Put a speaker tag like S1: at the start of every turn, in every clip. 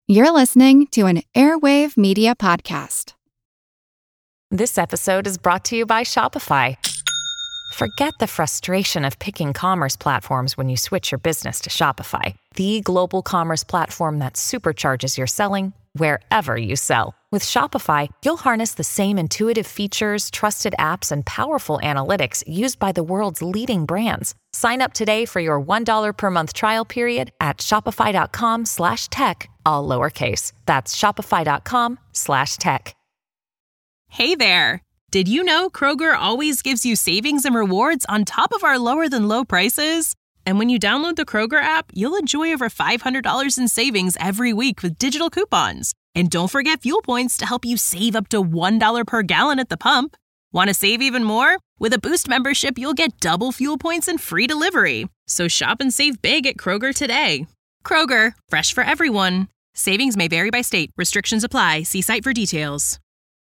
S1: You're listening to an Airwave Media Podcast.
S2: This episode is brought to you by Shopify. Forget the frustration of picking commerce platforms when you switch your business to Shopify, the global commerce platform that supercharges your selling wherever you sell. With Shopify, you'll harness the same intuitive features, trusted apps, and powerful analytics used by the world's leading brands. Sign up today for your $1 per month trial period at shopify.com/tech, all lowercase. That's shopify.com/tech.
S3: Hey there! Did you know Kroger always gives you savings and rewards on top of our lower than low prices? And when you download the Kroger app, you'll enjoy over $500 in savings every week with digital coupons. And don't forget fuel points to help you save up to $1 per gallon at the pump. Want to save even more? With a Boost membership, you'll get double fuel points and free delivery. So shop and save big at Kroger today. Kroger, fresh for everyone. Savings may vary by state. Restrictions apply. See site for details.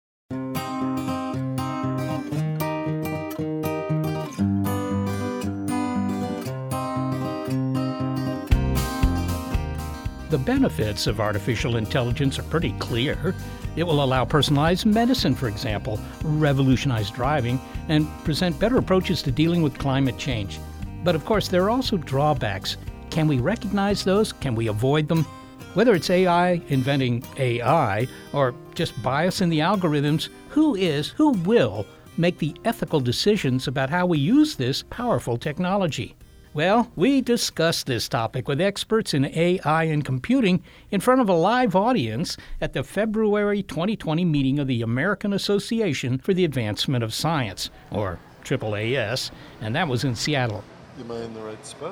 S4: The benefits of artificial intelligence are pretty clear. It will allow personalized medicine, for example, revolutionize driving, and present better approaches to dealing with climate change. But of course, there are also drawbacks. Can we recognize those? Can we avoid them? Whether it's AI inventing AI or just bias in the algorithms, who will make the ethical decisions about how we use this powerful technology? Well, we discussed this topic with experts in AI and computing in front of a live audience at the February 2020 meeting of the American Association for the Advancement of Science, or AAAS, and that was in Seattle.
S5: Am I in the right spot?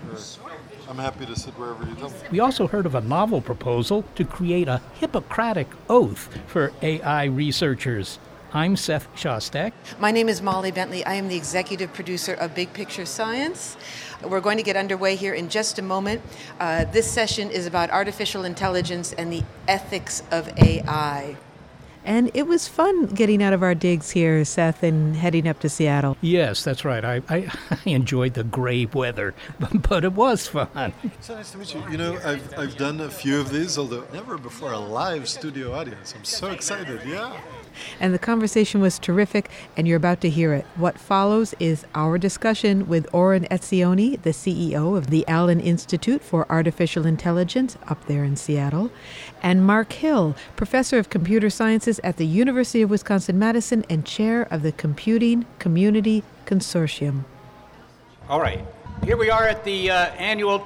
S5: I'm happy to sit wherever you tell me.
S4: We also heard of a novel proposal to create a Hippocratic oath for AI researchers. I'm Seth Shostak.
S6: My name is Molly Bentley. I am the executive producer of Big Picture Science. We're going to get underway here in just a moment. This session is about artificial intelligence and the ethics of AI.
S7: And it was fun getting out of our digs here, Seth, and heading up to Seattle.
S4: Yes, that's right. I enjoyed the gray weather, but it was fun.
S5: So nice to meet you. You know, I've done a few of these, although never before a live studio audience. I'm so excited, yeah.
S7: And the conversation was terrific, and you're about to hear it. What follows is our discussion with Oren Etzioni, the CEO of the Allen Institute for Artificial Intelligence up there in Seattle, and Mark Hill, professor of computer sciences at the University of Wisconsin-Madison and chair of the Computing Community Consortium.
S4: All right. Here we are at the annual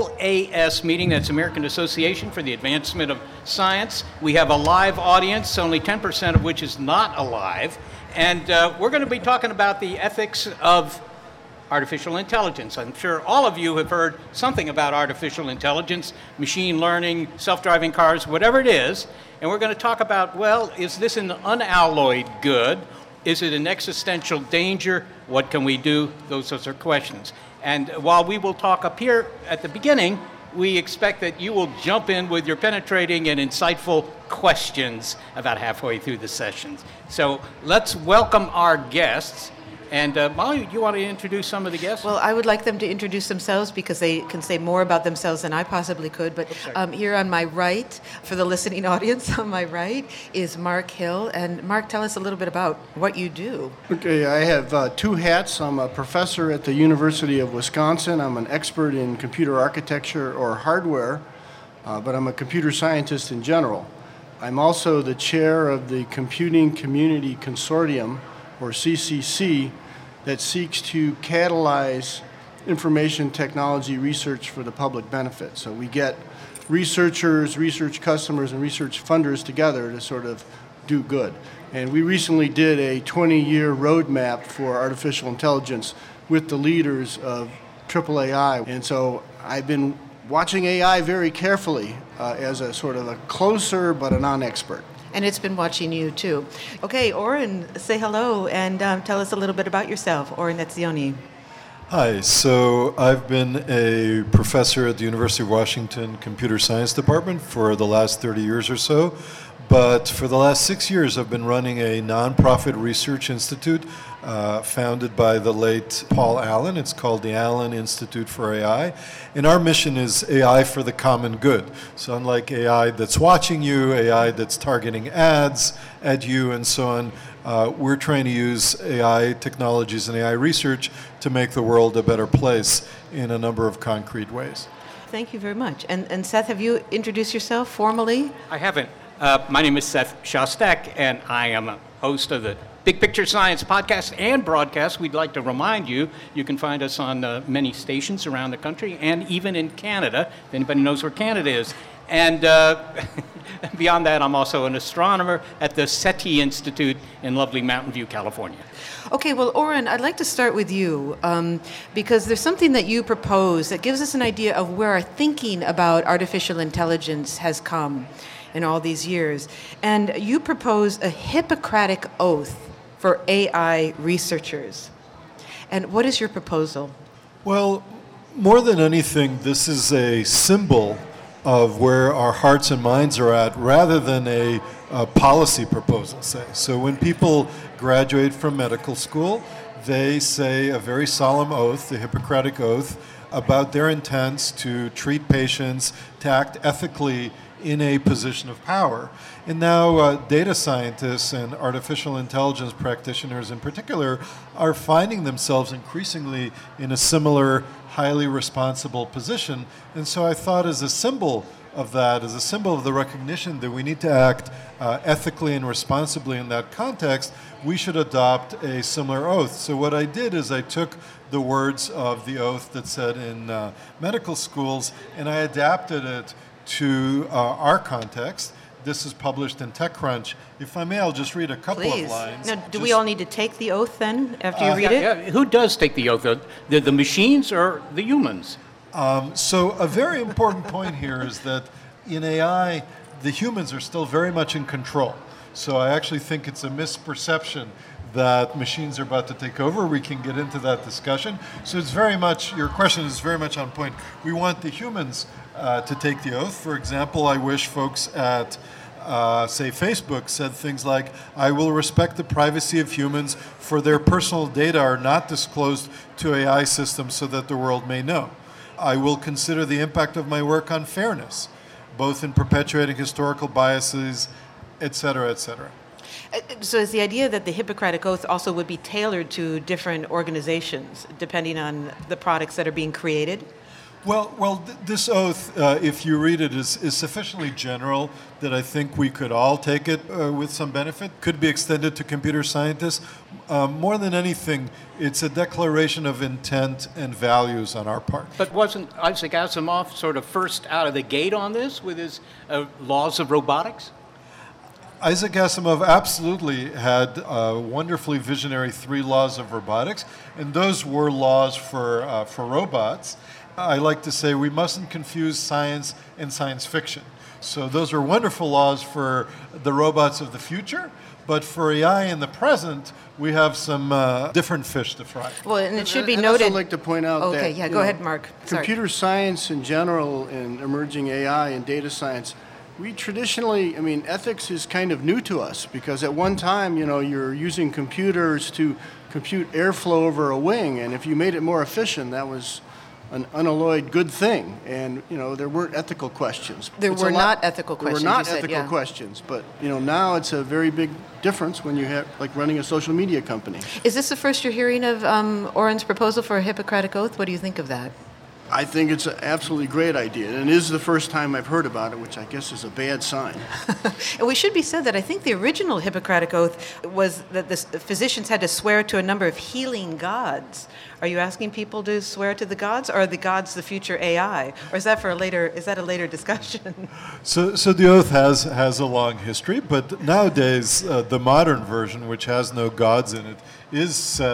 S4: AAAS meeting. That's American Association for the Advancement of Science. We have a live audience, only 10% of which is not alive. And we're going to be talking about the ethics of artificial intelligence. I'm sure all of you have heard something about artificial intelligence, machine learning, self-driving cars, whatever it is. And we're going to talk about, well, is this an unalloyed good? Is it an existential danger? What can we do? Those sorts of questions. And while we will talk up here at the beginning, we expect that you will jump in with your penetrating and insightful questions about halfway through the sessions. So let's welcome our guests. And Molly, do you want to introduce some of the guests?
S6: Well, I would like them to introduce themselves because they can say more about themselves than I possibly could. But here on my right, for the listening audience, on my right is Mark Hill. And Mark, tell us a little bit about what you do.
S8: Okay, I have two hats. I'm a professor at the University of Wisconsin. I'm an expert in computer architecture or hardware, but I'm a computer scientist in general. I'm also the chair of the Computing Community Consortium, or CCC, that seeks to catalyze information technology research for the public benefit. So we get researchers, research customers, and research funders together to sort of do good. And we recently did a 20-year roadmap for artificial intelligence with the leaders of AAAI. And so I've been watching AI very carefully as a sort of a closer but a non-expert.
S6: And it's been watching you, too. Okay, Oren, say hello and tell us a little bit about yourself. Oren Etzioni.
S5: Hi, so I've been a professor at the University of Washington Computer Science Department for the last 30 years or so, But for the last 6 years, I've been running a nonprofit research institute founded by the late Paul Allen. It's called the Allen Institute for AI. And our mission is AI for the common good. So unlike AI that's watching you, AI that's targeting ads at you, and so on, we're trying to use AI technologies and AI research to make the world a better place in a number of concrete ways.
S6: Thank you very much. And Seth, have you introduced yourself formally?
S4: I haven't. My name is Seth Shostak, and I am a host of the Big Picture Science podcast and broadcast. We'd like to remind you, you can find us on many stations around the country and even in Canada, if anybody knows where Canada is. And beyond that, I'm also an astronomer at the SETI Institute in lovely Mountain View, California.
S6: Okay, well, Oren, I'd like to start with you because there's something that you propose that gives us an idea of where our thinking about artificial intelligence has come in all these years. And you propose a Hippocratic oath for AI researchers. And what is your proposal?
S5: Well, more than anything, this is a symbol of where our hearts and minds are at rather than a policy proposal, say. So when people graduate from medical school, they say a very solemn oath, the Hippocratic Oath, about their intents to treat patients, to act ethically in a position of power. And now data scientists and artificial intelligence practitioners in particular are finding themselves increasingly in a similar highly responsible position. And so I thought as a symbol of that, as a symbol of the recognition that we need to act ethically and responsibly in that context, we should adopt a similar oath. So what I did is I took the words of the oath that said in medical schools and I adapted it to our context. This is published in TechCrunch. If I may, I'll just read a couple of lines.
S6: Now, do we all need to take the oath then after you read it?
S4: Yeah. Who does take the oath? The machines or the humans?
S5: So a very important point here is that in AI, the humans are still very much in control. So I actually think it's a misperception that machines are about to take over. We can get into that discussion. So it's very much, your question is very much on point. We want the humans to take the oath. For example, I wish folks at, say, Facebook said things like, I will respect the privacy of humans, for their personal data are not disclosed to AI systems so that the world may know. I will consider the impact of my work on fairness, both in perpetuating historical biases, et cetera, et cetera.
S6: So is the idea that the Hippocratic Oath also would be tailored to different organizations, depending on the products that are being created?
S5: Well, this oath, if you read it, is sufficiently general that I think we could all take it with some benefit. Could be extended to computer scientists. More than anything, it's a declaration of intent and values on our part.
S4: But wasn't Isaac Asimov sort of first out of the gate on this with his laws of robotics?
S5: Isaac Asimov absolutely had wonderfully visionary 3 laws of robotics, and those were laws for robots. I like to say we mustn't confuse science and science fiction. So those are wonderful laws for the robots of the future, but for AI in the present, we have some different fish to fry.
S6: Well, and it should be
S8: I'd
S6: noted.
S8: also like to point out that
S6: Okay, yeah, go ahead, Mark. Sorry.
S8: computer science in general and emerging AI and data science, we traditionally, ethics is kind of new to us because at one time, you're using computers to compute airflow over a wing, and if you made it more efficient, that was an unalloyed good thing, and there weren't ethical questions.
S6: There were not ethical questions.
S8: There were not
S6: you said,
S8: ethical
S6: yeah.
S8: questions, but now it's a very big difference when you have like running a social media company.
S6: Is this the first you're hearing of Oren's proposal for a Hippocratic Oath? What do you think of that?
S8: I think it's an absolutely great idea, and it is the first time I've heard about it, which I guess is a bad sign.
S6: And we should be said that I think the original Hippocratic Oath was that the physicians had to swear to a number of healing gods. Are you asking people to swear to the gods, or are the gods the future AI, or is that a later discussion?
S5: So the oath has a long history, but nowadays the modern version, which has no gods in it, is said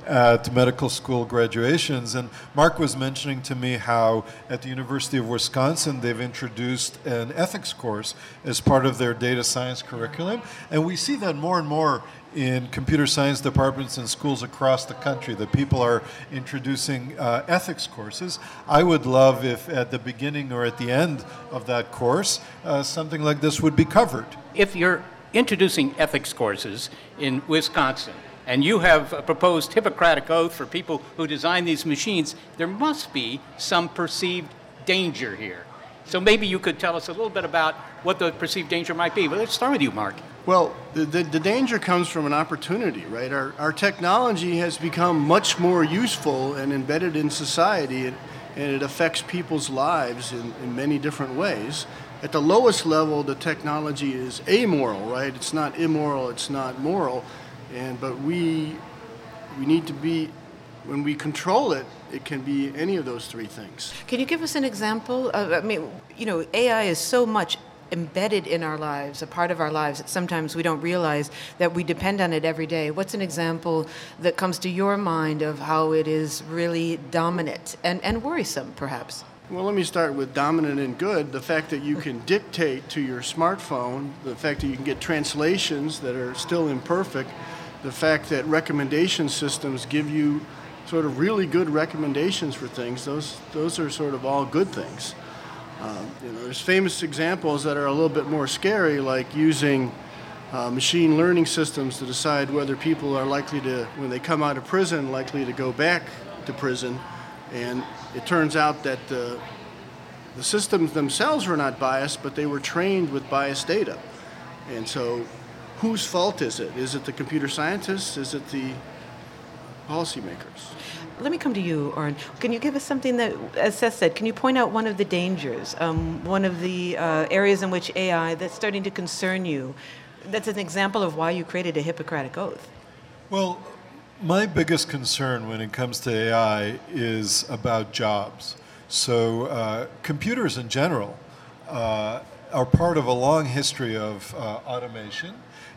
S5: at medical school graduations. And Mark was mentioning to me how at the University of Wisconsin they've introduced an ethics course as part of their data science curriculum. And we see that more and more in computer science departments and schools across the country, that people are introducing ethics courses. I would love if at the beginning or at the end of that course, something like this would be covered.
S4: If you're introducing ethics courses in Wisconsin, and you have a proposed Hippocratic Oath for people who design these machines, there must be some perceived danger here. So maybe you could tell us a little bit about what the perceived danger might be. But let's start with you, Mark.
S8: Well, the danger comes from an opportunity, right? Our technology has become much more useful and embedded in society, and it affects people's lives in many different ways. At the lowest level, the technology is amoral, right? It's not immoral, it's not moral. But we need to be, when we control it, it can be any of those three things.
S6: Can you give us an example? AI is so much embedded in our lives, a part of our lives, that sometimes we don't realize that we depend on it every day. What's an example that comes to your mind of how it is really dominant and worrisome, perhaps?
S8: Well, let me start with dominant and good. The fact that you can dictate to your smartphone, the fact that you can get translations that are still imperfect, the fact that recommendation systems give you sort of really good recommendations for things, those are sort of all good things. There's famous examples that are a little bit more scary, like using machine learning systems to decide whether people are likely to, when they come out of prison, likely to go back to prison. And it turns out that the systems themselves were not biased, but they were trained with biased data. And so whose fault is it? Is it the computer scientists? Is it the policymakers?
S6: Let me come to you, Oren. Can you give us something that, as Seth said, can you point out one of the dangers, one of the areas in which AI that's starting to concern you? That's an example of why you created a Hippocratic Oath.
S5: Well, my biggest concern when it comes to AI is about jobs. So computers in general are part of a long history of automation.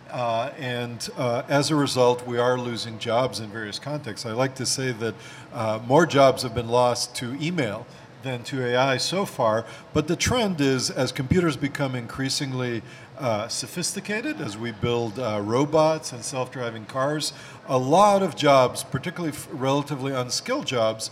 S5: And as a result, we are losing jobs in various contexts. I like to say that more jobs have been lost to email than to AI so far. But the trend is, as computers become increasingly sophisticated, as we build robots and self-driving cars, a lot of jobs, particularly relatively unskilled jobs,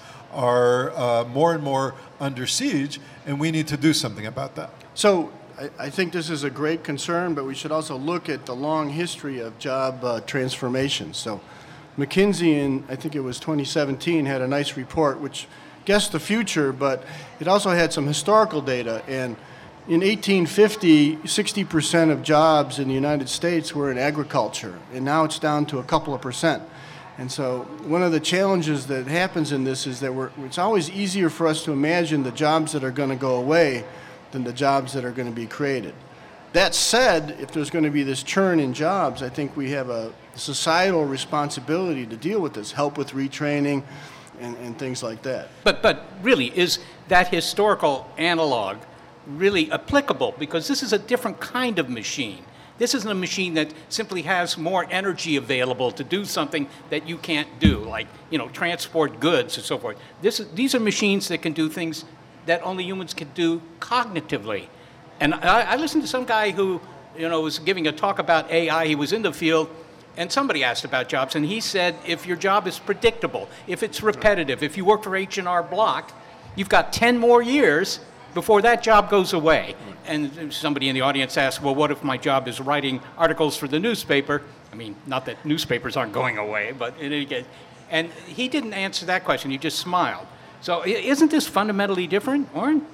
S5: are more and more under siege, and we need to do something about that.
S8: So I think this is a great concern, but we should also look at the long history of job transformation. So McKinsey in, I think it was 2017, had a nice report which guessed the future, but it also had some historical data. And in 1850, 60% of jobs in the United States were in agriculture, and now it's down to a couple of percent. And so one of the challenges that happens in this is that it's always easier for us to imagine the jobs that are going to go away than the jobs that are going to be created. That said, if there's going to be this churn in jobs, I think we have a societal responsibility to deal with this, help with retraining and things like that.
S4: But really, is that historical analog really applicable? Because this is a different kind of machine. This isn't a machine that simply has more energy available to do something that you can't do, like, transport goods and so forth. These are machines that can do things that only humans can do cognitively. And I listened to some guy who, was giving a talk about AI. He was in the field, and somebody asked about jobs, and he said, if your job is predictable, if it's repetitive, if you work for H&R Block, you've got 10 more years before that job goes away. And somebody in the audience asked, well, what if my job is writing articles for the newspaper? I mean, not that newspapers aren't going away, but in any case. And he didn't answer that question. He just smiled. So isn't this fundamentally different, Oren?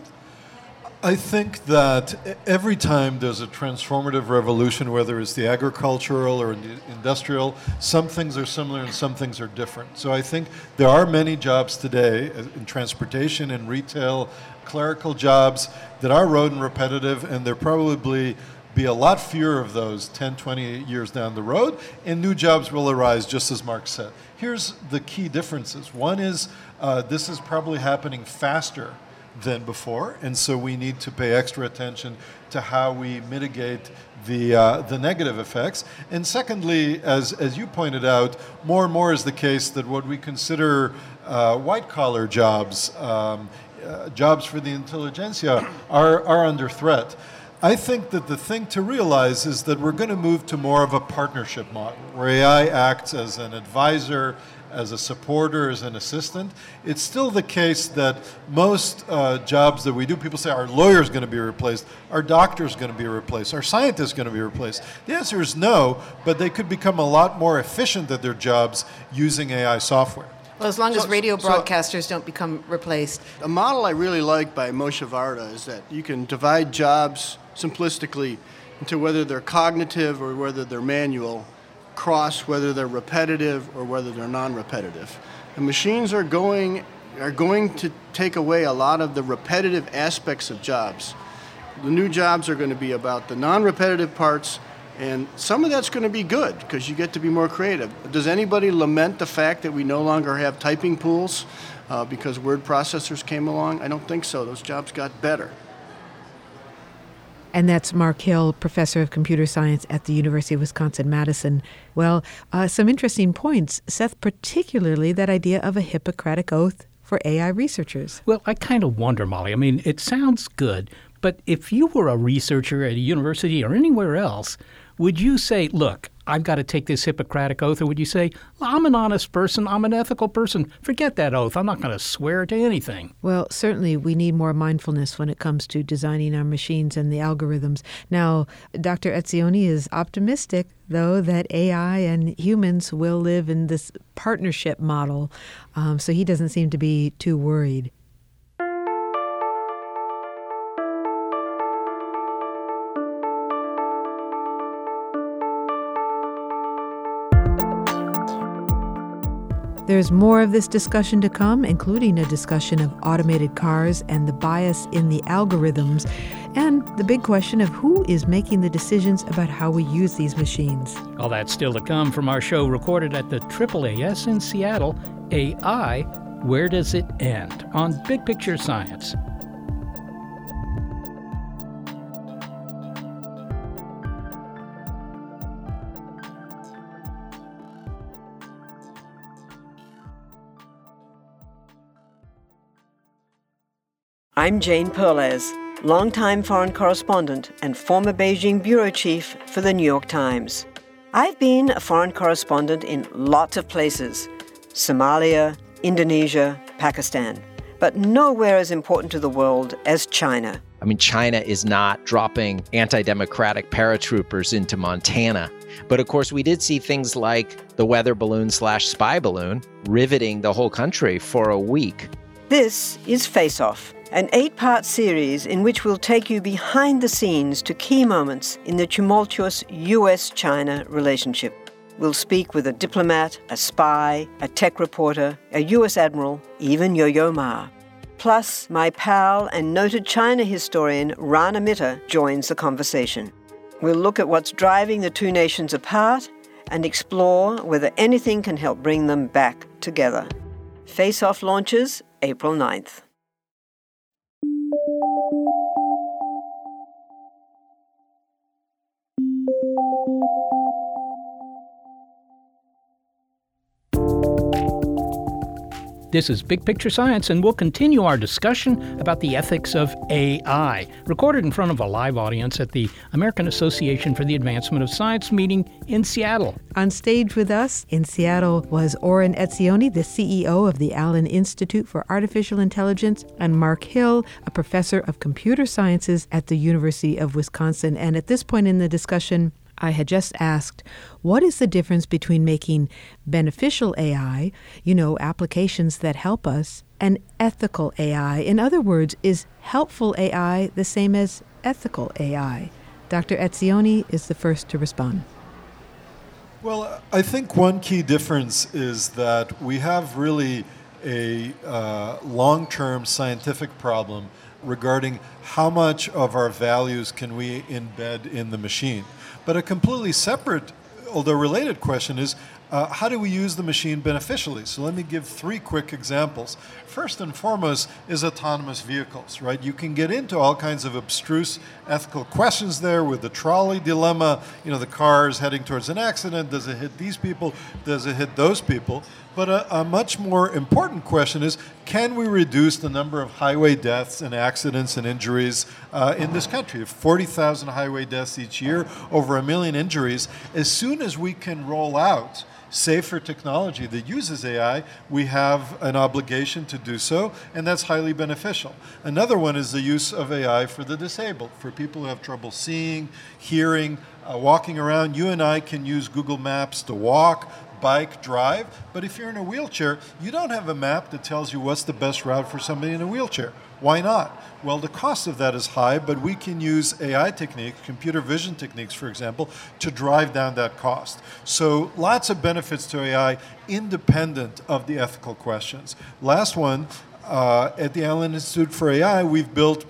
S5: I think that every time there's a transformative revolution, whether it's the agricultural or the industrial, some things are similar and some things are different. So I think there are many jobs today in transportation and retail, clerical jobs that are rote and repetitive, and there probably be a lot fewer of those 10, 20 years down the road, and new jobs will arise, just as Mark said. Here's the key differences. One is this is probably happening faster than before, and so we need to pay extra attention to how we mitigate the negative effects. And secondly, as you pointed out, more and more is the case that what we consider white-collar jobs, jobs for the intelligentsia, are under threat. I think that the thing to realize is that we're going to move to more of a partnership model, where AI acts as an advisor, as a supporter, as an assistant. It's still the case that most jobs that we do, people say, our lawyer's going to be replaced, our doctor's going to be replaced, our scientist's going to be replaced. The answer is no, but they could become a lot more efficient at their jobs using AI software.
S6: Well, as long as radio broadcasters don't become replaced.
S8: A model I really like by Moshe Varda is that you can divide jobs simplistically into whether they're cognitive or whether they're manual, cross whether they're repetitive or whether they're non-repetitive. And machines are going to take away a lot of the repetitive aspects of jobs. The new jobs are going to be about the non-repetitive parts, and some of that's going to be good because you get to be more creative. Does anybody lament the fact that we no longer have typing pools because word processors came along? I don't think so. Those jobs got better.
S7: And that's Mark Hill, professor of computer science at the University of Wisconsin-Madison. Well, some interesting points, Seth, particularly that idea of a Hippocratic oath for AI researchers.
S9: Well, I kind of wonder, Molly. I mean, it sounds good, but if you were a researcher at a university or anywhere else, would you say, look, I've got to take this Hippocratic oath, or would you say, well, I'm an honest person, I'm an ethical person, forget that oath, I'm not going to swear to anything?
S7: Well, certainly we need more mindfulness when it comes to designing our machines and the algorithms. Now, Dr. Etzioni is optimistic, though, that AI and humans will live in this partnership model, so he doesn't seem to be too worried. There's more of this discussion to come, including a discussion of automated cars and the bias in the algorithms, and the big question of who is making the decisions about how we use these machines.
S9: All that's still to come from our show recorded at the AAAS in Seattle, AI, Where Does It End? On Big Picture Science.
S10: I'm Jane Perlez, longtime foreign correspondent and former Beijing bureau chief for the New York Times. I've been a foreign correspondent in lots of places: Somalia, Indonesia, Pakistan, but nowhere as important to the world as China.
S11: I mean, China is not dropping anti-democratic paratroopers into Montana. But of course, we did see things like the weather balloon/spy balloon riveting the whole country for a week.
S10: This is Face Off, an 8-part series in which we'll take you behind the scenes to key moments in the tumultuous U.S.-China relationship. We'll speak with a diplomat, a spy, a tech reporter, a U.S. admiral, even Yo-Yo Ma. Plus, my pal and noted China historian Rana Mitter joins the conversation. We'll look at what's driving the two nations apart and explore whether anything can help bring them back together. Face Off launches April 9th.
S9: This is Big Picture Science, and we'll continue our discussion about the ethics of AI, recorded in front of a live audience at the American Association for the Advancement of Science meeting in Seattle.
S7: On stage with us in Seattle was Oren Etzioni, the CEO of the Allen Institute for Artificial Intelligence, and Mark Hill, a professor of computer sciences at the University of Wisconsin. And at this point in the discussion, I had just asked, what is the difference between making beneficial AI, applications that help us, and ethical AI? In other words, is helpful AI the same as ethical AI? Dr. Etzioni is the first to respond.
S5: Well, I think one key difference is that we have really a long-term scientific problem regarding how much of our values can we embed in the machine. But a completely separate, although related question is, how do we use the machine beneficially? So let me give 3 quick examples. First and foremost is autonomous vehicles, right? You can get into all kinds of abstruse ethical questions there with the trolley dilemma. The car is heading towards an accident. Does it hit these people? Does it hit those people? But a much more important question is, can we reduce the number of highway deaths and accidents and injuries in this country? 40,000 highway deaths each year, over 1 million injuries. As soon as we can roll out safer technology that uses AI, we have an obligation to do so, and that's highly beneficial. Another one is the use of AI for the disabled, for people who have trouble seeing, hearing, walking around. You and I can use Google Maps to walk, bike, drive, but if you're in a wheelchair, you don't have a map that tells you what's the best route for somebody in a wheelchair. Why not? Well, the cost of that is high, but we can use AI techniques, computer vision techniques, for example, to drive down that cost. So lots of benefits to AI independent of the ethical questions. Last one, at the Allen Institute for AI, we've built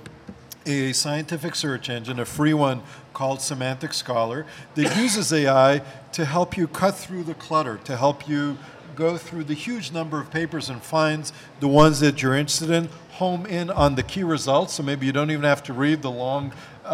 S5: a scientific search engine, a free one called Semantic Scholar, that uses AI to help you cut through the clutter, to help you go through the huge number of papers and find the ones that you're interested in, home in on the key results, so maybe you don't even have to read the long,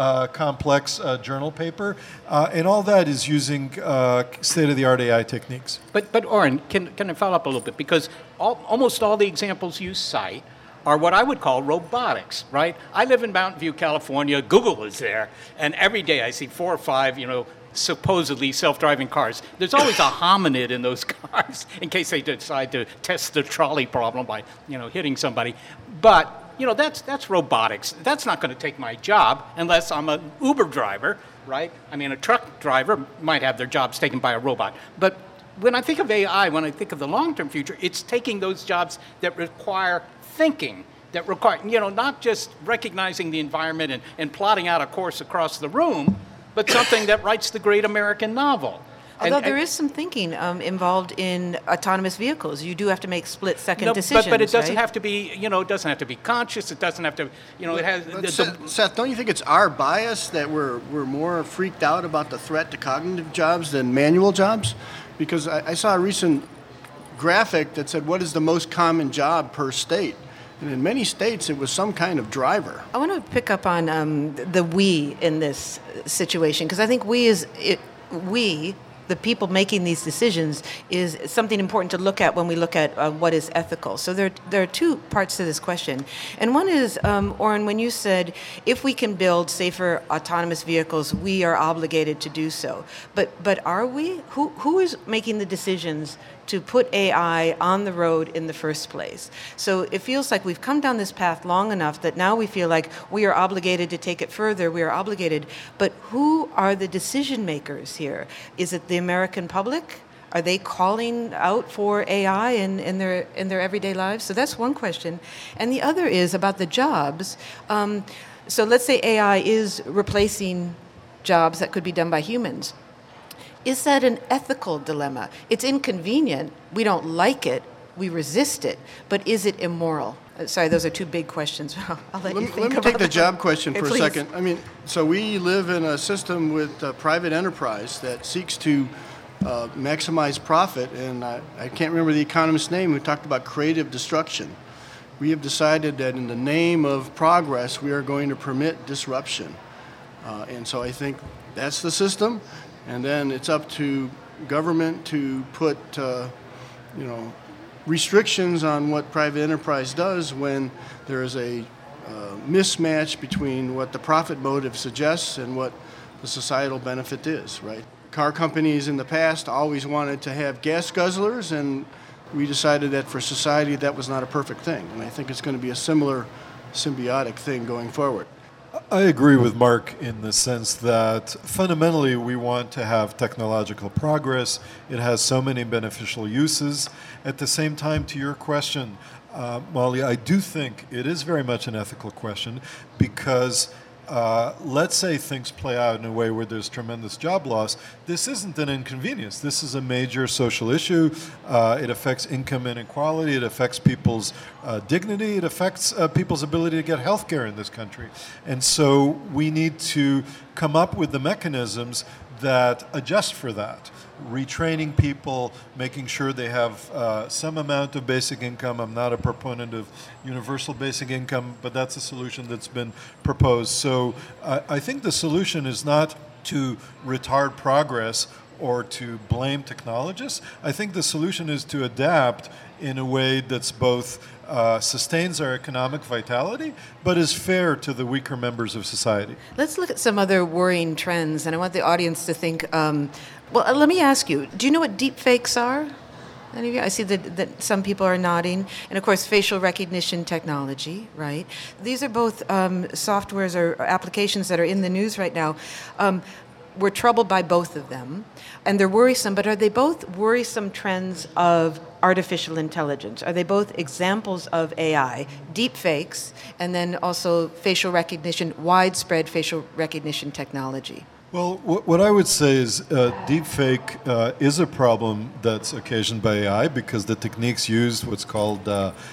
S5: complex journal paper. And all that is using state-of-the-art AI techniques.
S4: But Oren, can I follow up a little bit? Because almost all the examples you cite are what I would call robotics, right? I live in Mountain View, California. Google is there, and every day I see 4 or 5, supposedly self-driving cars. There's always a hominid in those cars in case they decide to test the trolley problem by, hitting somebody. But, that's robotics. That's not going to take my job unless I'm an Uber driver, right? I mean, a truck driver might have their jobs taken by a robot. But when I think of AI, when I think of the long-term future, it's taking those jobs that require thinking, that require, not just recognizing the environment and plotting out a course across the room, but something that writes the great American novel.
S6: Although there is some thinking involved in autonomous vehicles. You do have to make split-second decisions,
S4: but it doesn't
S6: right?
S4: have to be, it doesn't have to be conscious. It doesn't have to, it has...
S8: Seth, don't you think it's our bias that we're more freaked out about the threat to cognitive jobs than manual jobs? Because I saw a recent graphic that said, what is the most common job per state? And in many states, it was some kind of driver.
S6: I want to pick up on the we in this situation, because I think we, the people making these decisions, is something important to look at when we look at what is ethical. So there are 2 parts to this question. And one is, Oren, when you said, if we can build safer autonomous vehicles, we are obligated to do so. But are we? Who is making the decisions to put AI on the road in the first place? So it feels like we've come down this path long enough that now we feel like we are obligated to take it further. We are obligated. But who are the decision makers here? Is it the American public? Are they calling out for AI in their everyday lives? So that's one question. And the other is about the jobs. So let's say AI is replacing jobs that could be done by humans. Is that an ethical dilemma? It's inconvenient. We don't like it. We resist it. But is it immoral? Sorry, those are 2 big questions. I'll let you think about
S8: Let me take the job question for
S6: please.
S8: a second. I mean, so we live in a system with private enterprise that seeks to maximize profit, and I can't remember the economist's name who talked about creative destruction. We have decided that in the name of progress, we are going to permit disruption. And so I think that's the system. And then it's up to government to put, restrictions on what private enterprise does when there is a mismatch between what the profit motive suggests and what the societal benefit is, right? Car companies in the past always wanted to have gas guzzlers, and we decided that for society that was not a perfect thing. And I think it's going to be a similar symbiotic thing going forward.
S5: I agree with Mark in the sense that fundamentally we want to have technological progress. It has so many beneficial uses. At the same time, to your question, Molly, I do think it is very much an ethical question because let's say things play out in a way where there's tremendous job loss. This isn't an inconvenience. This is a major social issue. It affects income inequality. It affects people's dignity. It affects people's ability to get health care in this country. And so we need to come up with the mechanisms that adjust for that. Retraining people, making sure they have some amount of basic income. I'm not a proponent of universal basic income, but that's a solution that's been proposed. So I think the solution is not to retard progress or to blame technologists. I think the solution is to adapt in a way that's both sustains our economic vitality, but is fair to the weaker members of society.
S6: Let's look at some other worrying trends, and I want the audience to think, let me ask you, do you know what deepfakes are? Any of you? I see that some people are nodding. And of course, facial recognition technology, right? These are both softwares or applications that are in the news right now. We're troubled by both of them, and they're worrisome, but are they both worrisome trends of artificial intelligence? Are they both examples of AI, deep fakes, and then also facial recognition, widespread facial recognition technology?
S5: Well, what I would say is deepfake is a problem that's occasioned by AI because the techniques used, what's called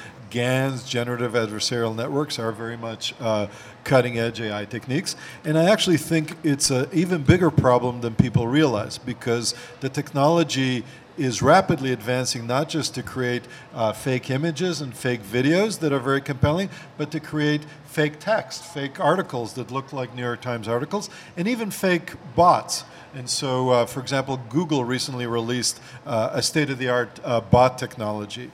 S5: GANs, generative adversarial networks, are very much cutting-edge AI techniques. And I actually think it's an even bigger problem than people realize because the technology is rapidly advancing not just to create fake images and fake videos that are very compelling, but to create fake text, fake articles that look like New York Times articles, and even fake bots. And so, for example, Google recently released a state-of-the-art bot technology.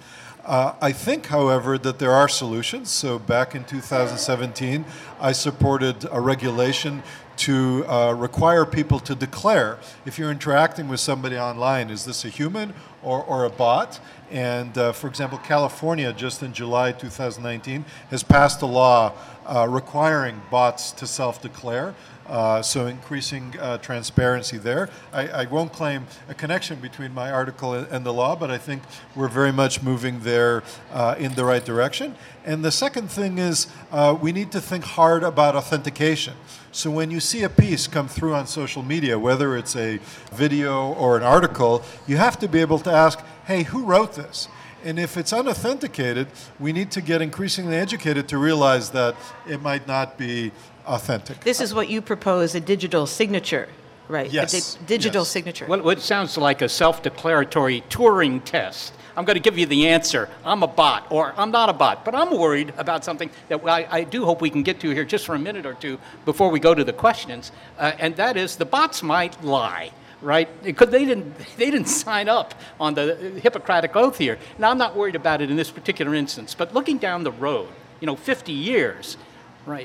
S5: I think, however, that there are solutions. So back in 2017, I supported a regulation to require people to declare if you're interacting with somebody online, is this a human or a bot? And for example, California, just in July 2019, has passed a law requiring bots to self-declare. So increasing transparency there. I won't claim a connection between my article and the law, but I think we're very much moving there in the right direction. And the second thing is we need to think hard about authentication. So when you see a piece come through on social media, whether it's a video or an article, you have to be able to ask, hey, who wrote this? And if it's unauthenticated, we need to get increasingly educated to realize that it might not be authentic.
S6: This is what you propose, a digital signature, right?
S5: Yes.
S6: A digital signature.
S4: Well, it sounds like a self-declaratory Turing test. I'm going to give you the answer. I'm a bot, or I'm not a bot. But I'm worried about something that I do hope we can get to here just for a minute or two before we go to the questions, and that is the bots might lie. Right? Because they didn't sign up on the Hippocratic Oath here. Now, I'm not worried about it in this particular instance, but looking down the road, 50 years, right?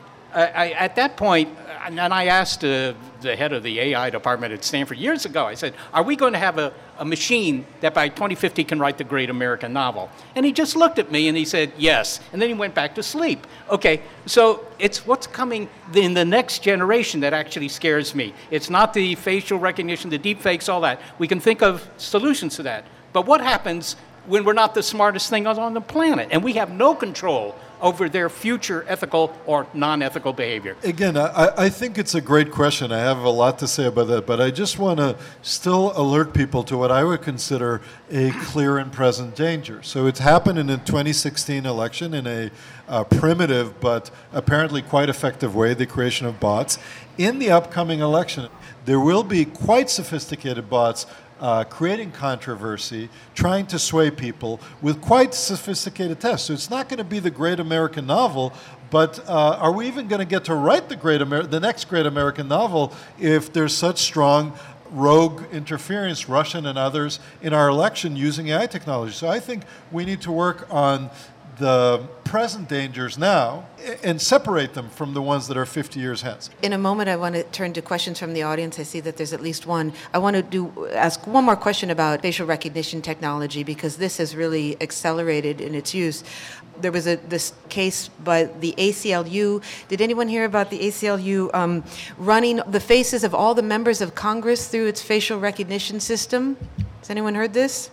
S4: At that point, and I asked the head of the AI department at Stanford years ago, I said, are we going to have a machine that by 2050 can write the great American novel? And he just looked at me and he said, yes. And then he went back to sleep. Okay, so it's what's coming in the next generation that actually scares me. It's not the facial recognition, the deep fakes, all that. We can think of solutions to that. But what happens when we're not the smartest thing on the planet and we have no control over their future ethical or non-ethical behavior?
S5: Again, I think it's a great question. I have a lot to say about that, but I just want to still alert people to what I would consider a clear and present danger. So it's happened in the 2016 election in a primitive but apparently quite effective way, the creation of bots. In the upcoming election, there will be quite sophisticated bots creating controversy, trying to sway people with quite sophisticated tests. So it's not going to be the great American novel, but are we even going to get to write the next great American novel if there's such strong rogue interference, Russian and others, in our election using AI technology? So I think we need to work on the present dangers now and separate them from the ones that are 50 years hence.
S6: In a moment, I want to turn to questions from the audience. I see that there's at least one. I want to ask one more question about facial recognition technology because this has really accelerated in its use. There was this case by the ACLU. Did anyone hear about the ACLU running the faces of all the members of Congress through its facial recognition system? Has anyone heard this?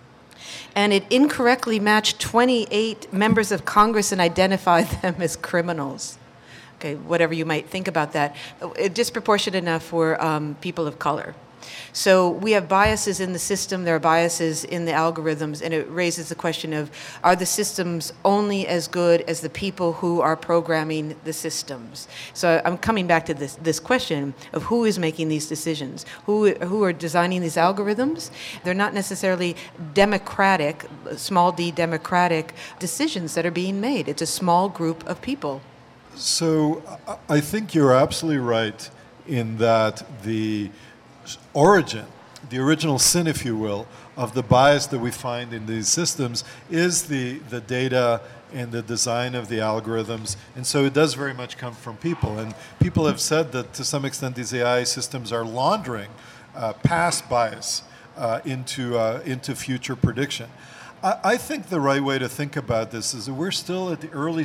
S6: And it incorrectly matched 28 members of Congress and identified them as criminals. Okay, whatever you might think about that. Disproportionate enough for people of color. So we have biases in the system, there are biases in the algorithms, and it raises the question of, are the systems only as good as the people who are programming the systems? So I'm coming back to this question of who is making these decisions, who are designing these algorithms. They're not necessarily democratic, small d democratic decisions that are being made. It's a small group of people.
S5: So I think you're absolutely right in that the origin, the original sin, if you will, of the bias that we find in these systems is the data and the design of the algorithms. And so it does very much come from people. And people have said that to some extent these AI systems are laundering past bias into future prediction. I think the right way to think about this is that we're still at the early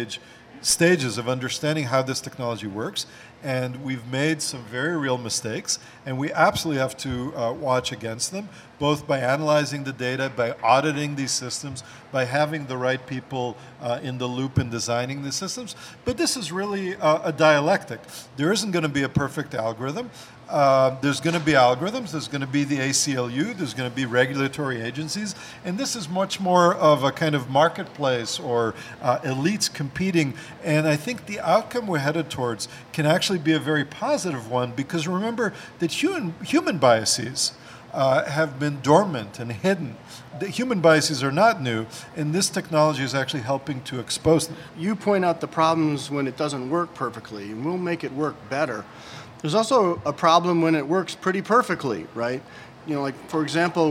S5: stages of understanding how this technology works, and we've made some very real mistakes, and we absolutely have to watch against them, both by analyzing the data, by auditing these systems, by having the right people in the loop in designing the systems. But this is really a dialectic. There isn't going to be a perfect algorithm. There's going to be algorithms, there's going to be the ACLU, there's going to be regulatory agencies, and this is much more of a kind of marketplace or elites competing. And I think the outcome we're headed towards can actually be a very positive one, because remember that human biases have been dormant and hidden. The human biases are not new, and this technology is actually helping to expose them.
S8: You point out the problems when it doesn't work perfectly, and we'll make it work better. There's also a problem when it works pretty perfectly, right? Like, for example,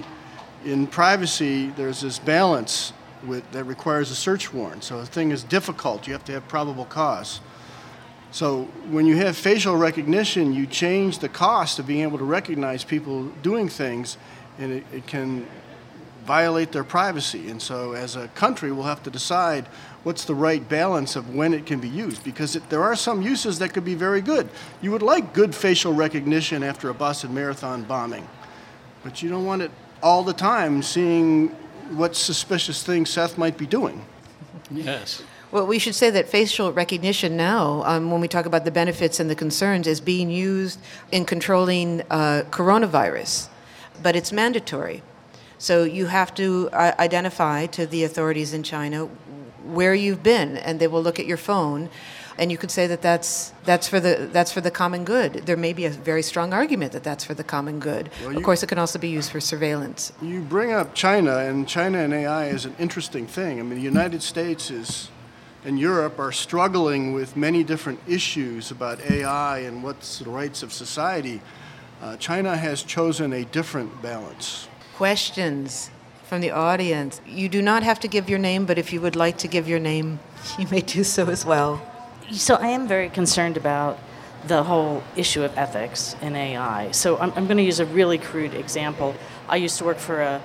S8: in privacy, there's this balance that requires a search warrant. So a thing is difficult, you have to have probable cause. So when you have facial recognition, you change the cost of being able to recognize people doing things, and it can violate their privacy. And so as a country, we'll have to decide what's the right balance of when it can be used, because there are some uses that could be very good. You would like good facial recognition after a Boston Marathon bombing, but you don't want it all the time seeing what suspicious things Seth might be doing.
S4: Yes.
S6: Well, we should say that facial recognition now, when we talk about the benefits and the concerns, is being used in controlling coronavirus, but it's mandatory. So you have to identify to the authorities in China where you've been, and they will look at your phone, and you could say that that's for the common good. There may be a very strong argument that that's for the common good. Well, of course, it can also be used for surveillance.
S8: You bring up China and AI is an interesting thing. I mean, the United States and Europe are struggling with many different issues about AI and what's the rights of society. China has chosen a different balance.
S6: Questions from the audience. You do not have to give your name, but if you would like to give your name, you may do so as well.
S12: So I am very concerned about the whole issue of ethics in AI. So I'm going to use a really crude example. I used to work for a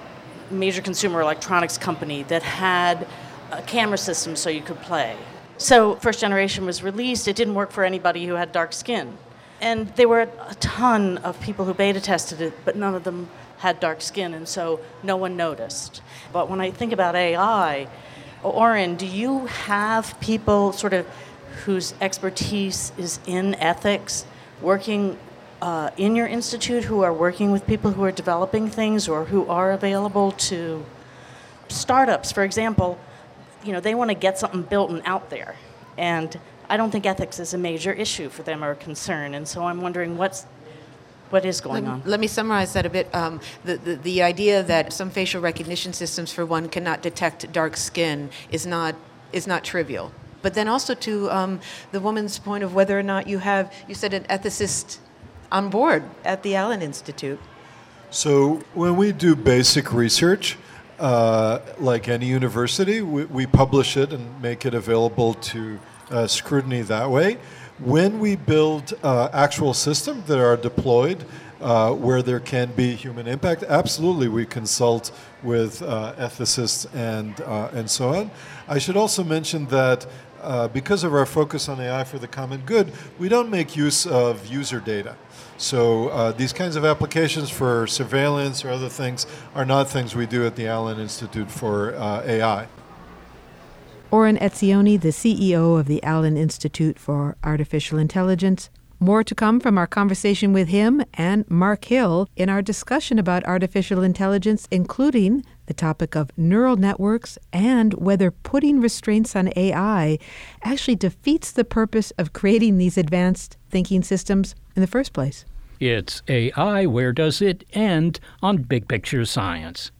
S12: major consumer electronics company that had a camera system so you could play. So first generation was released. It didn't work for anybody who had dark skin. And there were a ton of people who beta tested it, but none of them had dark skin, and so no one noticed. But when I think about AI, Oren, do you have people sort of whose expertise is in ethics working in your institute, who are working with people who are developing things or who are available to startups? For example, they want to get something built and out there, and I don't think ethics is a major issue for them or a concern, and so I'm wondering what is going on?
S6: Let me summarize that a bit. The idea that some facial recognition systems, for one, cannot detect dark skin is not trivial. But then also to the woman's point of whether or not you said an ethicist on board at the Allen Institute.
S5: So when we do basic research, like any university, we publish it and make it available to scrutiny that way. When we build actual systems that are deployed where there can be human impact, absolutely we consult with ethicists and so on. I should also mention that because of our focus on AI for the common good, we don't make use of user data. So these kinds of applications for surveillance or other things are not things we do at the Allen Institute for AI.
S7: Oren Etzioni, the CEO of the Allen Institute for Artificial Intelligence, More to come from our conversation with him and Mark Hill in our discussion about artificial intelligence, including the topic of neural networks and whether putting restraints on AI actually defeats the purpose of creating these advanced thinking systems in the first place.
S9: It's AI, Where Does It End? On Big Picture Science.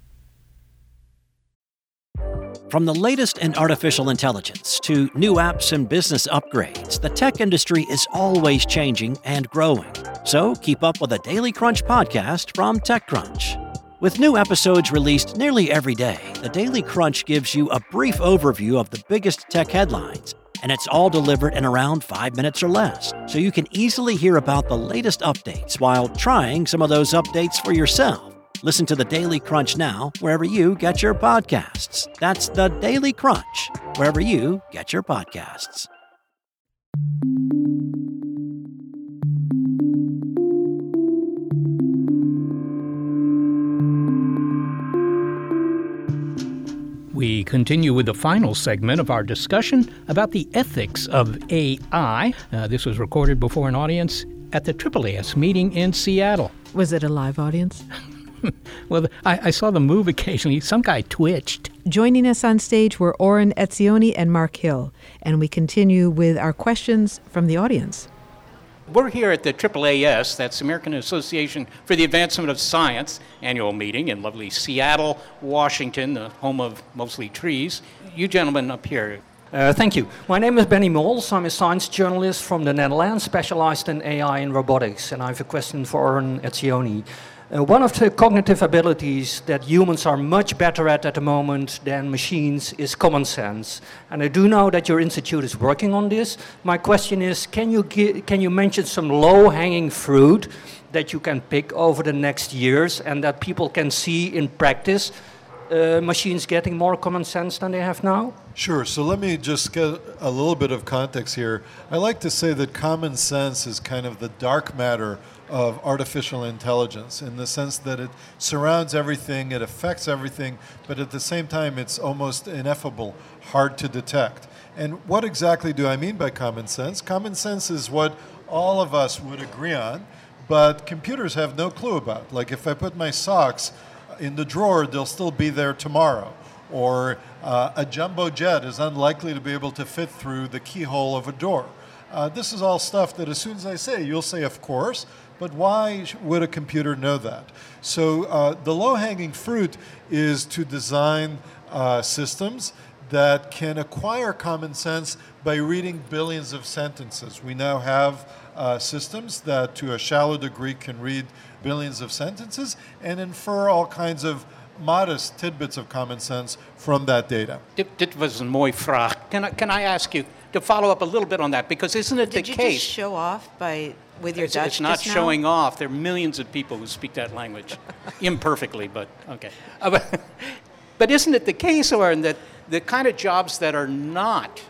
S13: From the latest in artificial intelligence to new apps and business upgrades, the tech industry is always changing and growing. So keep up with the Daily Crunch podcast from TechCrunch. With new episodes released nearly every day, the Daily Crunch gives you a brief overview of the biggest tech headlines, and it's all delivered in around 5 minutes or less, so you can easily hear about the latest updates while trying some of those updates for yourself. Listen to the Daily Crunch now, wherever you get your podcasts. That's the Daily Crunch, wherever you get your podcasts.
S9: We continue with the final segment of our discussion about the ethics of AI. This was recorded before an audience at the AAAS meeting in Seattle.
S7: Was it a live audience?
S9: Well, I saw them move occasionally. Some guy twitched.
S7: Joining us on stage were Oren Etzioni and Mark Hill, and we continue with our questions from the audience.
S4: We're here at the AAAS, that's American Association for the Advancement of Science, annual meeting in lovely Seattle, Washington, the home of mostly trees. You gentlemen up here.
S14: Thank you. My name is Benny Mols. I'm a science journalist from the Netherlands, specialized in AI and robotics, and I have a question for Oren Etzioni. One of the cognitive abilities that humans are much better at the moment than machines is common sense. And I do know that your institute is working on this. My question is, can you mention some low-hanging fruit that you can pick over the next years and that people can see in practice machines getting more common sense than they have now?
S5: Sure. So let me just get a little bit of context here. I like to say that common sense is kind of the dark matter of artificial intelligence, in the sense that it surrounds everything, it affects everything, but at the same time it's almost ineffable, hard to detect. And what exactly do I mean by common sense? Common sense is what all of us would agree on, but computers have no clue about. Like if I put my socks in the drawer, they'll still be there tomorrow. Or a jumbo jet is unlikely to be able to fit through the keyhole of a door. This is all stuff that as soon as I say, you'll say, of course, but why would a computer know that? So the low-hanging fruit is to design systems that can acquire common sense by reading billions of sentences. We now have systems that, to a shallow degree, can read billions of sentences and infer all kinds of modest tidbits of common sense from that data.
S4: Dit was een mooie vraag. Can I ask you to follow up a little bit on that? Because isn't it the case?
S6: Did you just show off with your Dutch?
S4: It's not showing off. There are millions of people who speak that language imperfectly, but okay. But isn't it the case, Oren, that the kind of jobs that are not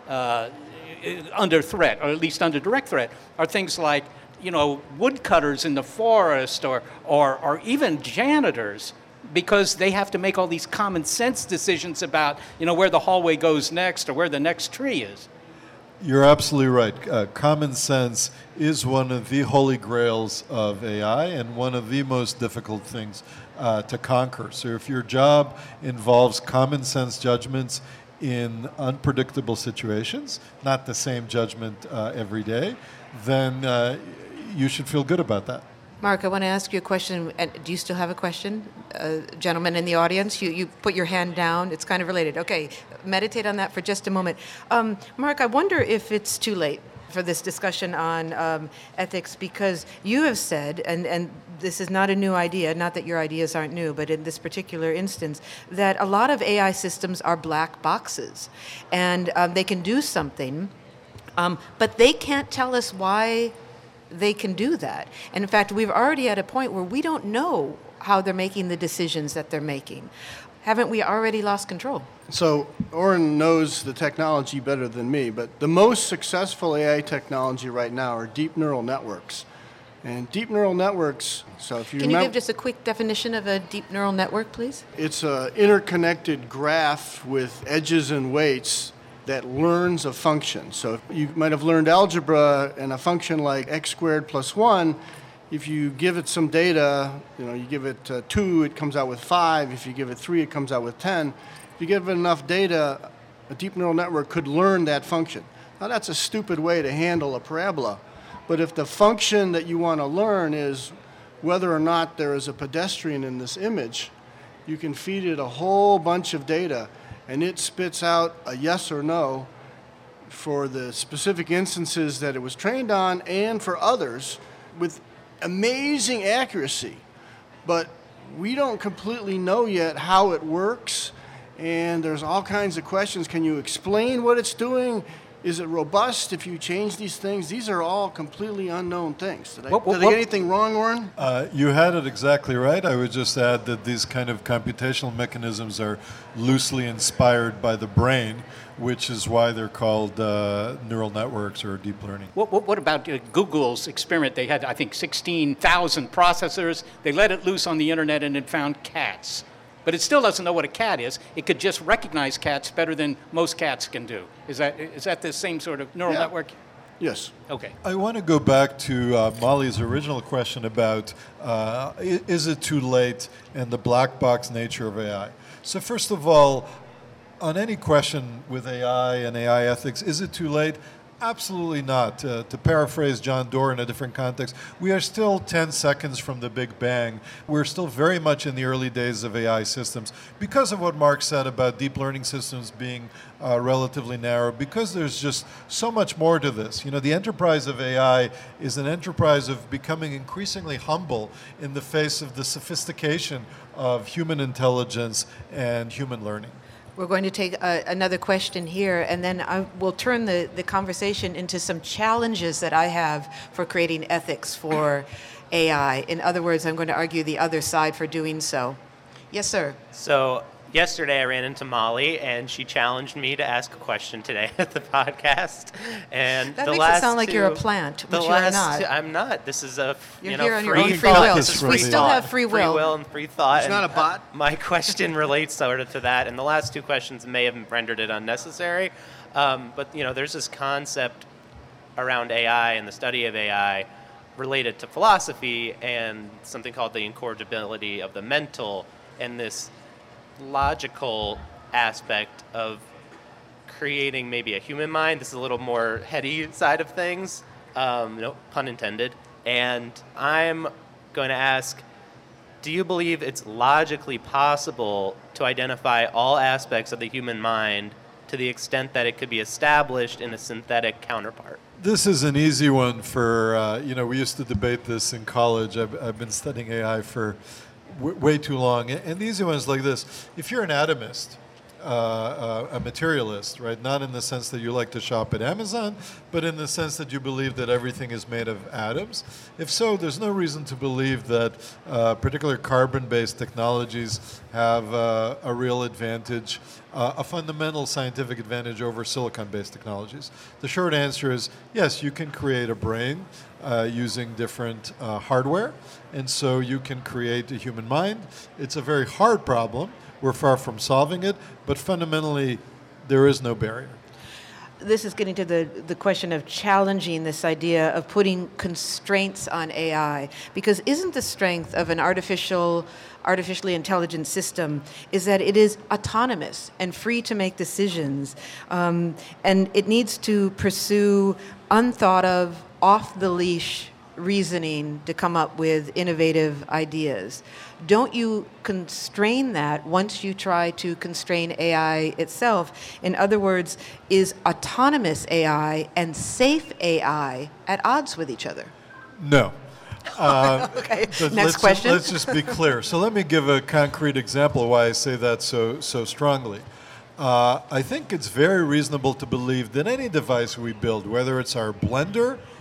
S4: under threat, or at least under direct threat, are things like, woodcutters in the forest or even janitors, because they have to make all these common sense decisions about, where the hallway goes next or where the next tree is.
S5: You're absolutely right. Common sense is one of the holy grails of AI and one of the most difficult things to conquer. So if your job involves common sense judgments in unpredictable situations, not the same judgment every day, then you should feel good about that.
S6: Mark, I want to ask you a question. And do you still have a question? Gentlemen in the audience, you put your hand down. It's kind of related. Okay, meditate on that for just a moment. Mark, I wonder if it's too late for this discussion on ethics, because you have said, and this is not a new idea, not that your ideas aren't new, but in this particular instance, that a lot of AI systems are black boxes. And they can do something, but they can't tell us why they can do that. And in fact, we're already at a point where we don't know how they're making the decisions that they're making. Haven't we already lost control?
S8: So Oren knows the technology better than me, but the most successful AI technology right now are deep neural networks. And deep neural networks, so if you
S6: Can you give just a quick definition of a deep neural network, please?
S8: It's an interconnected graph with edges and weights that learns a function. So you might have learned algebra and a function like x squared plus 1. If you give it some data, you give it 2, it comes out with 5. If you give it 3, it comes out with 10. If you give it enough data, a deep neural network could learn that function. Now that's a stupid way to handle a parabola. But if the function that you want to learn is whether or not there is a pedestrian in this image, you can feed it a whole bunch of data, and it spits out a yes or no for the specific instances that it was trained on and for others with amazing accuracy. But we don't completely know yet how it works, and there's all kinds of questions. Can you explain what it's doing? Is it robust if you change these things? These are all completely unknown things. Did I get anything wrong, Oren?
S5: You had it exactly right. I would just add that these kind of computational mechanisms are loosely inspired by the brain, which is why they're called neural networks or deep learning.
S4: What about Google's experiment? They had, I think, 16,000 processors. They let it loose on the internet and it found cats. But it still doesn't know what a cat is. It could just recognize cats better than most cats can do. Is that the same sort of neural network?
S8: Yes.
S4: Okay.
S5: I want to go back to Molly's original question about is it too late and the black box nature of AI. So first of all, on any question with AI and AI ethics, is it too late? Absolutely not. To paraphrase John Doerr in a different context, we are still 10 seconds from the Big Bang. We're still very much in the early days of AI systems because of what Mark said about deep learning systems being relatively narrow, because there's just so much more to this. The enterprise of AI is an enterprise of becoming increasingly humble in the face of the sophistication of human intelligence and human learning.
S6: We're going to take another question here, and then I will turn the conversation into some challenges that I have for creating ethics for AI. In other words, I'm going to argue the other side for doing so. Yes, sir.
S15: So yesterday I ran into Molly, and she challenged me to ask a question today at the podcast. And
S6: that makes it sound like you're a plant, which you are not.
S15: I'm not. This is a
S6: you're here on your own free will. We still have free will.
S15: Free will and free thought.
S8: It's not a bot.
S15: My question relates sort of to that, and the last two questions may have rendered it unnecessary. But there's this concept around AI and the study of AI related to philosophy and something called the incorrigibility of the mental, and this logical aspect of creating maybe a human mind. This is a little more heady side of things, no pun intended. And I'm going to ask, do you believe it's logically possible to identify all aspects of the human mind to the extent that it could be established in a synthetic counterpart?
S5: This is an easy one for, we used to debate this in college. I've been studying AI for way too long. And the easy one is like this. If you're an atomist, a materialist, right? Not in the sense that you like to shop at Amazon, but in the sense that you believe that everything is made of atoms. If so, there's no reason to believe that particular carbon-based technologies have a real advantage, a fundamental scientific advantage over silicon-based technologies. The short answer is yes, you can create a brain using different hardware, and so you can create a human mind. It's a very hard problem. We're far from solving it, but fundamentally, there is no barrier.
S6: This is getting to the question of challenging this idea of putting constraints on AI, because isn't the strength of an artificially intelligent system is that it is autonomous and free to make decisions, and it needs to pursue unthought of, off-the-leash reasoning to come up with innovative ideas. Don't you constrain that once you try to constrain AI itself? In other words, is autonomous AI and safe AI at odds with each other?
S5: No.
S6: Okay, next question.
S5: Let's just be clear. So let me give a concrete example of why I say that so strongly. I think it's very reasonable to believe that any device we build, whether it's our blender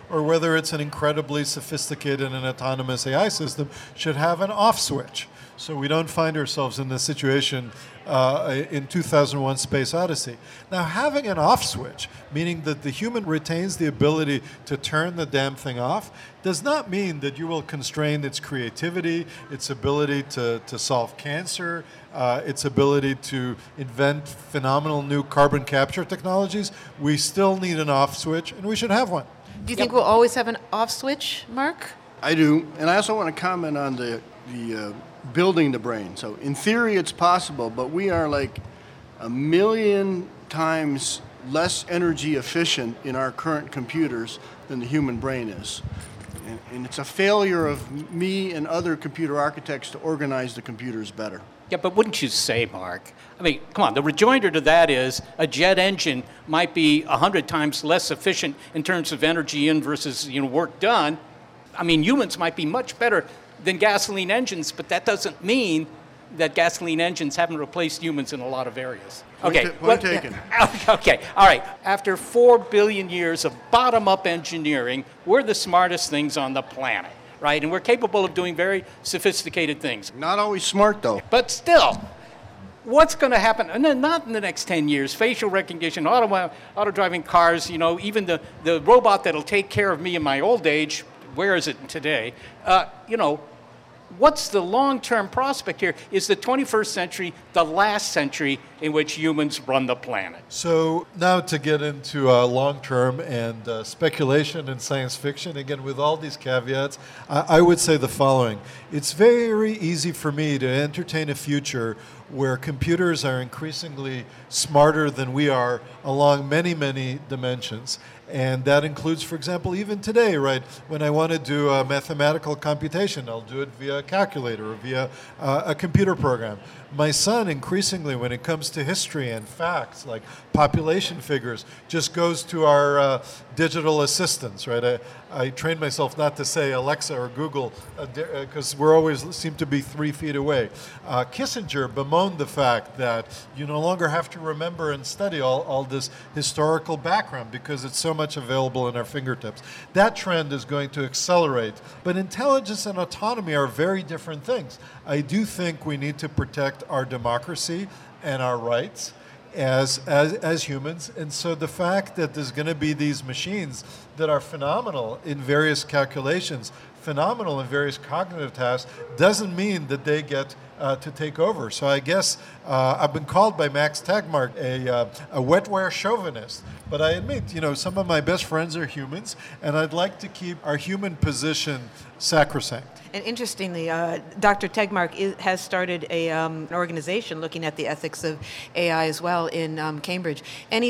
S5: or whether it's an incredibly sophisticated and autonomous AI system, should have an off switch. So we don't find ourselves in this situation in 2001 Space Odyssey. Now, having an off switch, meaning that the human retains the ability to turn the damn thing off, does not mean that you will constrain its creativity, its ability to solve cancer, its ability to invent phenomenal new carbon capture technologies. We still need an off switch, and we should have one.
S6: Do you think we'll always have an off switch, Mark?
S8: I do, and I also want to comment on the building the brain. So in theory it's possible, but we are like 1 million times less energy efficient in our current computers than the human brain is. And it's a failure of me and other computer architects to organize the computers better.
S4: Yeah, but wouldn't you say, Mark? I mean, come on, the rejoinder to that is a jet engine might be 100 times less efficient in terms of energy in versus work done. I mean, humans might be much better than gasoline engines, but that doesn't mean that gasoline engines haven't replaced humans in a lot of areas. Okay.
S8: Point taken.
S4: Okay, all right. After 4 billion years of bottom-up engineering, we're the smartest things on the planet, right? And we're capable of doing very sophisticated things.
S8: Not always smart, though.
S4: But still, what's going to happen? And then not in the next 10 years. Facial recognition, auto-driving cars, even the robot that'll take care of me in my old age, where is it today? What's the long-term prospect here? Is the 21st century the last century in which humans run the planet?
S5: So now to get into long-term and speculation and science fiction, again, with all these caveats, I would say the following. It's very easy for me to entertain a future where computers are increasingly smarter than we are along many, many dimensions. And that includes, for example, even today, right? When I want to do a mathematical computation, I'll do it via a calculator or via a computer program. My son, increasingly, when it comes to history and facts, like population figures, just goes to our digital assistants, right? I train myself not to say Alexa or Google because we're always seem to be 3 feet away. Kissinger bemoaned the fact that you no longer have to remember and study all this historical background because it's so much available in our fingertips. That trend is going to accelerate. But intelligence and autonomy are very different things. I do think we need to protect our democracy and our rights as humans. And so the fact that there's going to be these machines that are phenomenal in various calculations, phenomenal in various cognitive tasks, doesn't mean that they get to take over. So I guess I've been called by Max Tegmark a wetware chauvinist. But I admit, some of my best friends are humans, and I'd like to keep our human position sacrosanct.
S6: And interestingly, Dr. Tegmark has started an organization looking at the ethics of AI as well in Cambridge.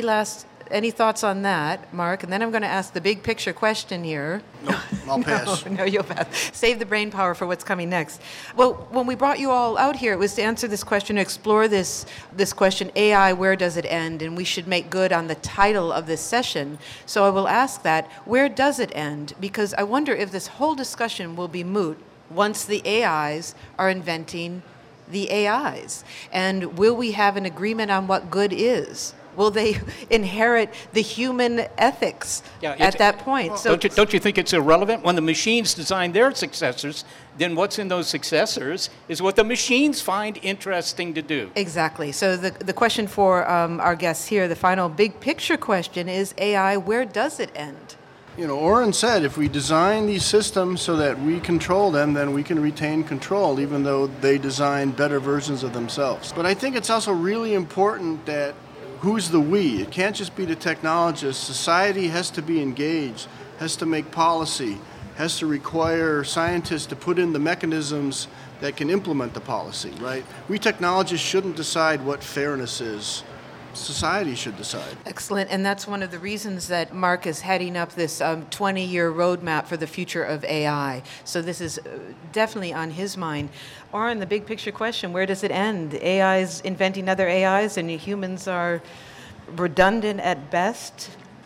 S6: Any thoughts on that, Mark? And then I'm going to ask the big picture question here.
S8: No, I'll pass.
S6: No, you'll pass. Save the brain power for what's coming next. Well, when we brought you all out here, it was to answer this question, to explore this question, AI, where does it end? And we should make good on the title of this session. So I will ask that, where does it end? Because I wonder if this whole discussion will be moot once the AIs are inventing the AIs. And will we have an agreement on what good is? Will they inherit the human ethics at that point?
S4: So don't you think it's irrelevant? When the machines design their successors, then what's in those successors is what the machines find interesting to do.
S6: Exactly. So the question for our guests here, the final big picture question is AI, where does it end?
S8: Oren said if we design these systems so that we control them, then we can retain control, even though they design better versions of themselves. But I think it's also really important that who's the we? It can't just be the technologists. Society has to be engaged, has to make policy, has to require scientists to put in the mechanisms that can implement the policy, right? We technologists shouldn't decide what fairness is. Society should decide.
S6: Excellent. And that's one of the reasons that Mark is heading up this 20-year roadmap for the future of AI. So this is definitely on his mind. Oren, the big picture question, where does it end? AI's inventing other AIs and humans are redundant at best,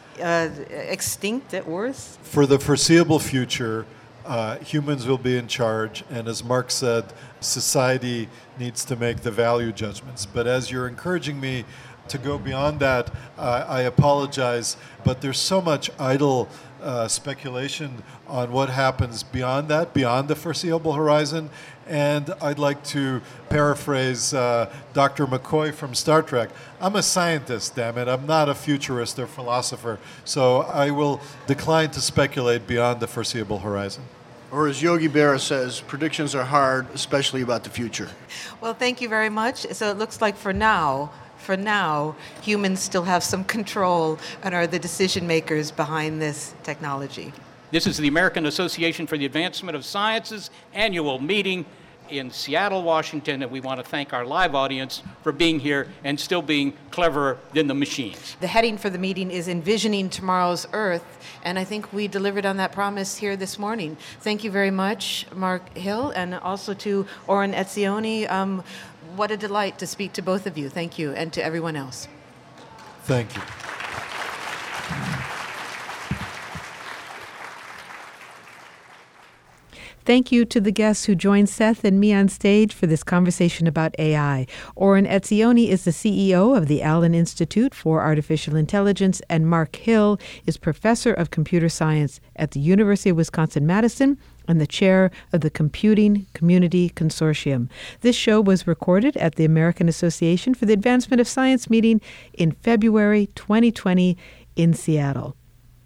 S6: extinct at worst?
S5: For the foreseeable future, humans will be in charge. And as Mark said, society needs to make the value judgments. But as you're encouraging me To go beyond that, I apologize, but there's so much idle speculation on what happens beyond that, beyond the foreseeable horizon. And I'd like to paraphrase Dr. McCoy from Star Trek. I'm a scientist, damn it. I'm not a futurist or philosopher. So I will decline to speculate beyond the foreseeable horizon.
S8: Or as Yogi Berra says, predictions are hard, especially about the future.
S6: Well, thank you very much. So it looks like for now, humans still have some control and are the decision makers behind this technology.
S4: This is the American Association for the Advancement of Science's annual meeting in Seattle, Washington, and we want to thank our live audience for being here and still being cleverer than the machines.
S6: The heading for the meeting is Envisioning Tomorrow's Earth, and I think we delivered on that promise here this morning. Thank you very much, Mark Hill, and also to Oren Etzioni. What a delight to speak to both of you. Thank you, and to everyone else.
S5: Thank you.
S7: Thank you to the guests who joined Seth and me on stage for this conversation about AI. Oren Etzioni is the CEO of the Allen Institute for Artificial Intelligence, and Mark Hill is professor of computer science at the University of Wisconsin-Madison and the chair of the Computing Community Consortium. This show was recorded at the American Association for the Advancement of Science meeting in February 2020 in Seattle.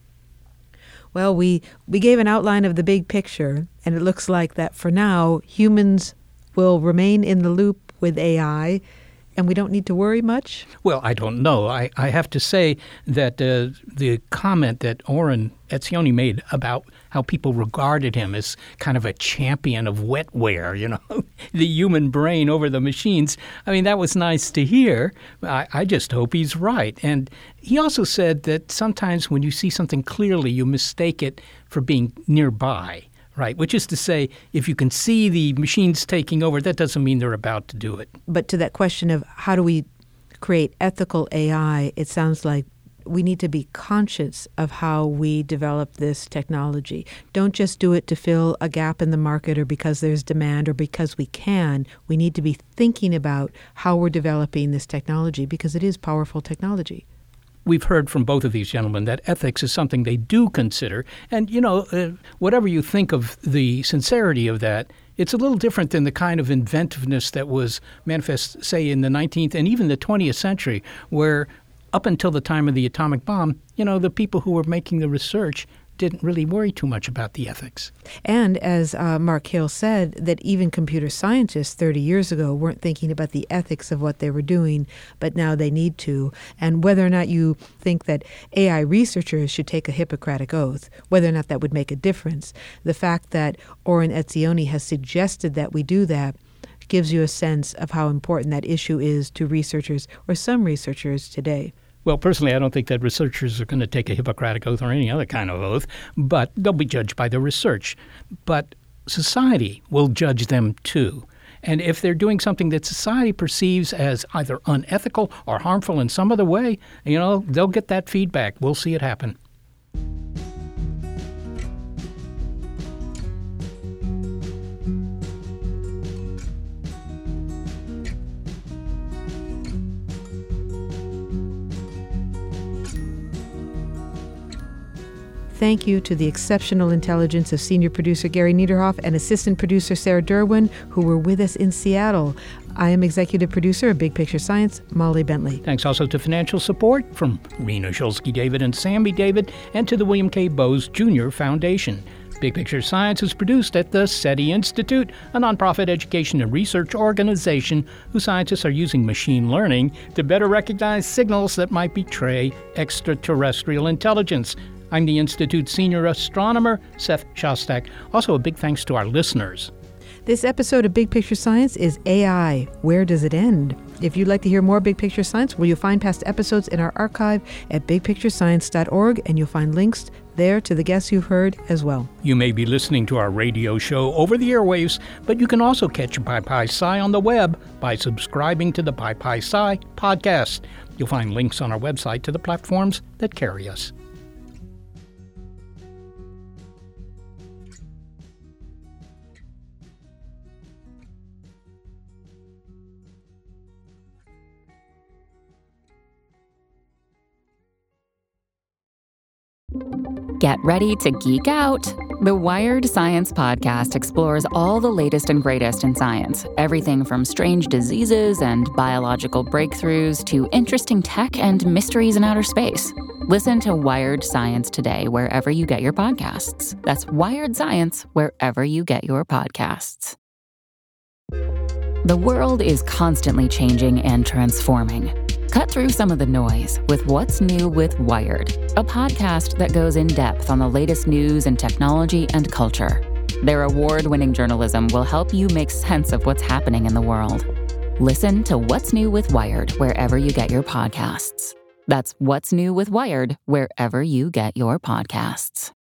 S7: Well, we gave an outline of the big picture, and it looks like that for now, humans will remain in the loop with AI, and we don't need to worry much?
S9: Well, I don't know. I have to say that the comment that Oren Etzioni made about how people regarded him as kind of a champion of wetware, the human brain over the machines, I mean, that was nice to hear. I just hope he's right. And he also said that sometimes when you see something clearly, you mistake it for being nearby. Right, which is to say, if you can see the machines taking over, that doesn't mean they're about to do it.
S7: But to that question of how do we create ethical AI, it sounds like we need to be conscious of how we develop this technology. Don't just do it to fill a gap in the market or because there's demand or because we can. We need to be thinking about how we're developing this technology because it is powerful technology.
S9: We've heard from both of these gentlemen that ethics is something they do consider. And, whatever you think of the sincerity of that, it's a little different than the kind of inventiveness that was manifest, say, in the 19th and even the 20th century, where up until the time of the atomic bomb, the people who were making the research didn't really worry too much about the ethics.
S7: And as Mark Hill said, that even computer scientists 30 years ago weren't thinking about the ethics of what they were doing, but now they need to. And whether or not you think that AI researchers should take a Hippocratic oath, whether or not that would make a difference, the fact that Oren Etzioni has suggested that we do that gives you a sense of how important that issue is to researchers, or some researchers today.
S9: Well, personally, I don't think that researchers are going to take a Hippocratic oath or any other kind of oath, but they'll be judged by their research. But society will judge them too. And if they're doing something that society perceives as either unethical or harmful in some other way, they'll get that feedback. We'll see it happen.
S7: Thank you to the exceptional intelligence of senior producer Gary Niederhoff and assistant producer Sarah Derwin, who were with us in Seattle. I am executive producer of Big Picture Science, Molly Bentley.
S9: Thanks also to financial support from Rena Shulsky-David and Sammy David, and to the William K. Bowes Jr. Foundation. Big Picture Science is produced at the SETI Institute, a nonprofit education and research organization whose scientists are using machine learning to better recognize signals that might betray extraterrestrial intelligence. I'm the Institute's senior astronomer, Seth Shostak. Also, a big thanks to our listeners.
S7: This episode of Big Picture Science is AI. Where does it end? If you'd like to hear more Big Picture Science, you'll find past episodes in our archive at bigpicturescience.org, and you'll find links there to the guests you've heard as well.
S9: You may be listening to our radio show over the airwaves, but you can also catch PyPySci on the web by subscribing to the PyPySci podcast. You'll find links on our website to the platforms that carry us.
S1: Get ready to geek out. The Wired Science Podcast explores all the latest and greatest in science, everything from strange diseases and biological breakthroughs to interesting tech and mysteries in outer space. Listen to Wired Science today wherever you get your podcasts. That's Wired Science wherever you get your podcasts. The world is constantly changing and transforming. Cut through some of the noise with What's New with Wired, a podcast that goes in depth on the latest news in technology and culture. Their award-winning journalism will help you make sense of what's happening in the world. Listen to What's New with Wired wherever you get your podcasts. That's What's New with Wired wherever you get your podcasts.